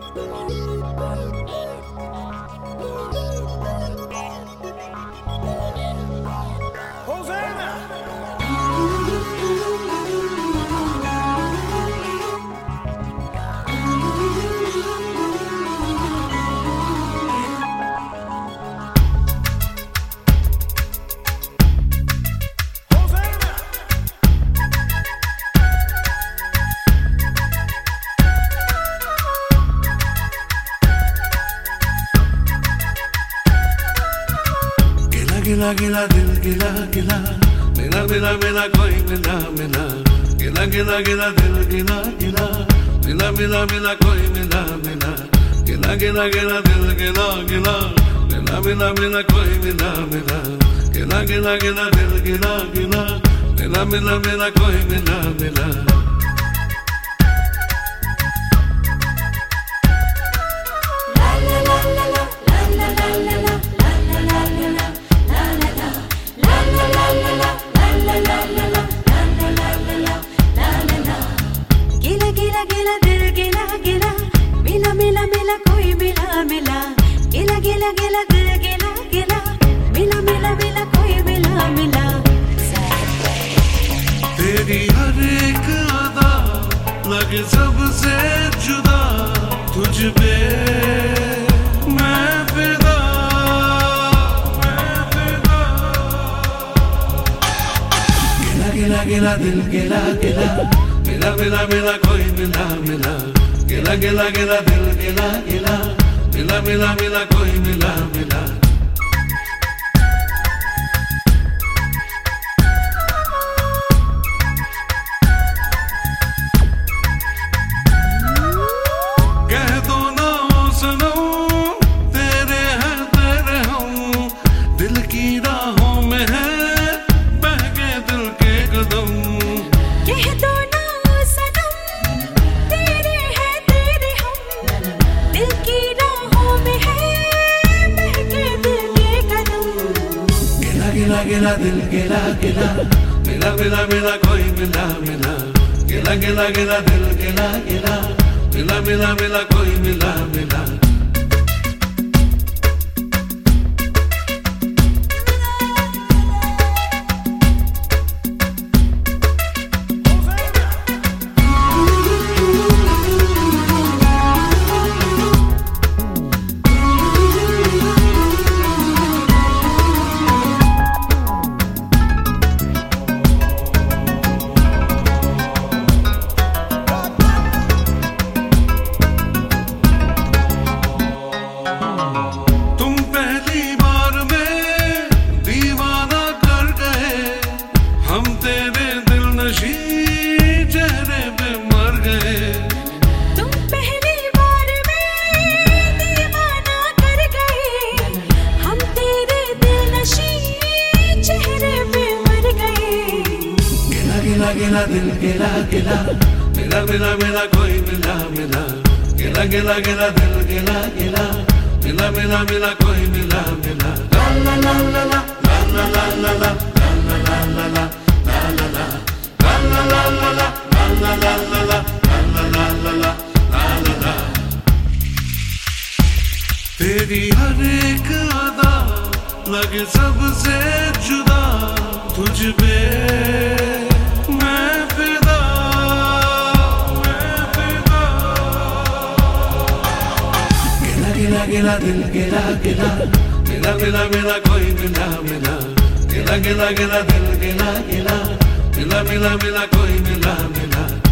गिला गिला दिल गिला गिला मिला मिला मिला कोई मिला मिला गिला गिला गिला दिल गिला गिला मिला मिला मिला कोई मिला मिला गिला गिला गिला दिल गिला गिला मिला मिला मिला कोई मिला मिला गिला गिला गिला दिल गिला गिला मिला मिला मिला कोई मिला मिला गिला दिल गिला गिला मिला मिला मिला कोई मिला मिला गिला गिला गिला दिल गिला गिला मिला मिला मिला कोई मिला मिला तेरी हर एक अदा लगे सबसे जुदा तुझ पे मैं फिदा गिला गिला गिला दिल गिला गिला मिला मिला मिला कोई मिला मिला गिला गिला गिला दिल गिला गिला मिला मिला मिला कोई मिला मिला कह दो ना सनम तेरे हैं तेरे हम दिल की राहों में है बहके दिल के कदम कह दो ना सनम तेरे हैं तेरे हम दिल की राहों में है बहके दिल के कदम गिला गिला गिला दिल गिला गिला मिला मिला मिला कोई मिला मिला गिला गिला गिला दिल गिला गिला मिला मिला मिला कोई मिला मिला चेहरे पे मर गए तुम पहली बार में दीवाना कर गए हम तेरे दिल नशी चेहरे पे मर गए गिला गिला गिला दिल गिला गिला मिला मिला मिला कोई मिला मिला गिला गिला गिला दिल गिला गिला मिला मिला मिला कोई मिला मिला ला ला ला ला ला ला ला ला ला ला तेरी हर एक अदा लगे सबसे जुदा तुझ पे मैं फिदा गिला गिला गिला दिल गिला गिला मिला मिला मिला कोई मिला मिला गिला गिला गिला दिल गिला गिला मिला मिला मिला कोई मिला मिला